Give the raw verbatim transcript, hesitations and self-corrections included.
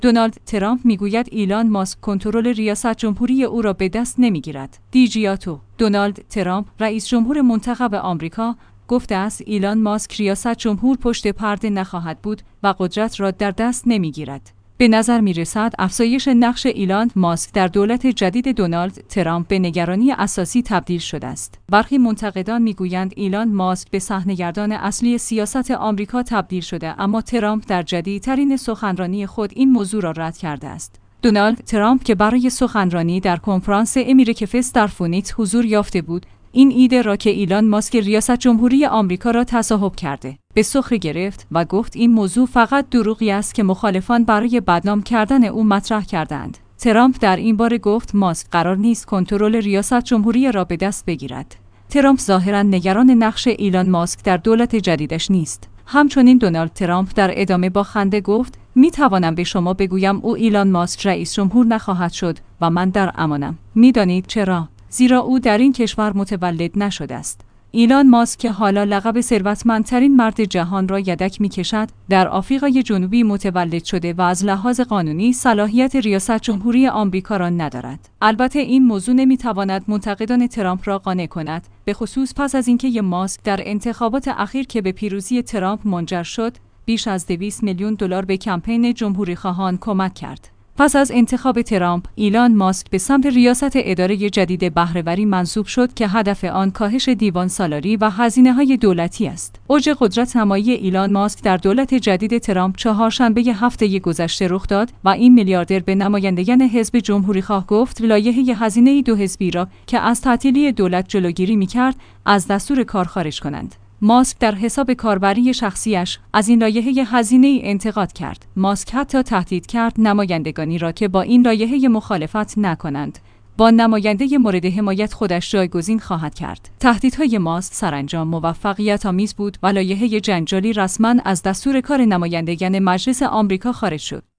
دونالد ترامپ میگوید ایلان ماسک کنترل ریاست جمهوری او را به دست نمیگیرد. دیجیاتو. دونالد ترامپ رئیس جمهور منتخب آمریکا گفته است ایلان ماسک ریاست جمهور پشت پرده نخواهد بود و قدرت را در دست نمیگیرد. به نظر می رسد افزایش نقش ایلان ماسک در دولت جدید دونالد ترامپ به نگرانی اساسی تبدیل شده است. برخی منتقدان می گویند ایلان ماسک به صحنه‌گردان اصلی سیاست آمریکا تبدیل شده، اما ترامپ در جدیدترین سخنرانی خود این موضوع را رد کرده است. دونالد ترامپ که برای سخنرانی در کنفرانس امریکا فست در فونیکس حضور یافته بود، این ایده را که ایلان ماسک ریاست جمهوری آمریکا را تصاحب کرده به سخره گرفت و گفت این موضوع فقط دروغی است که مخالفان برای بدنام کردن او مطرح کردند. ترامپ در این باره گفت ماسک قرار نیست کنترل ریاست جمهوری را به دست بگیرد. ترامپ ظاهراً نگران نقش ایلان ماسک در دولت جدیدش نیست. همچنین دونالد ترامپ در ادامه با خنده گفت می توانم به شما بگویم او ایلان ماسک رئیس جمهور نخواهد شد و من در امانم. می دانید چرا؟ زیرا او در این کشور متولد نشده است. ایلان ماسک که حالا لقب ثروتمندترین مرد جهان را یدک می‌کشد، در آفریقای جنوبی متولد شده و از لحاظ قانونی صلاحیت ریاست جمهوری آمریکا را ندارد. البته این موضوع نمی‌تواند منتقدان ترامپ را قانع کند، به خصوص پس از اینکه ماسک در انتخابات اخیر که به پیروزی ترامپ منجر شد، بیش از دویست میلیون دلار به کمپین جمهوری‌خواهان کمک کرد. پس از انتخاب ترامپ، ایلان ماسک به سمت ریاست اداره جدید بهره‌وری منصوب شد که هدف آن کاهش دیوان سالاری و هزینه‌های دولتی است. اوج قدرت نمایی ایلان ماسک در دولت جدید ترامپ چهارشنبه هفته گذشته رخ داد و این میلیاردر به نمایندگان حزب جمهوری‌خواه گفت لایحه هزینه دو حزبی را که از تعطیلی دولت جلوگیری می‌کرد، از دستور کار خارج کنند. ماسک در حساب کاربری شخصیش از این لایحه هزینه انتقاد کرد. ماسک حتی تهدید کرد نمایندگانی را که با این لایحه مخالفت نکنند. با نماینده مورد حمایت خودش جایگزین خواهد کرد. تهدیدهای ماسک سرانجام موفقیت آمیز بود و لایحه جنجالی رسما از دستور کار نمایندگان مجلس آمریکا خارج شد.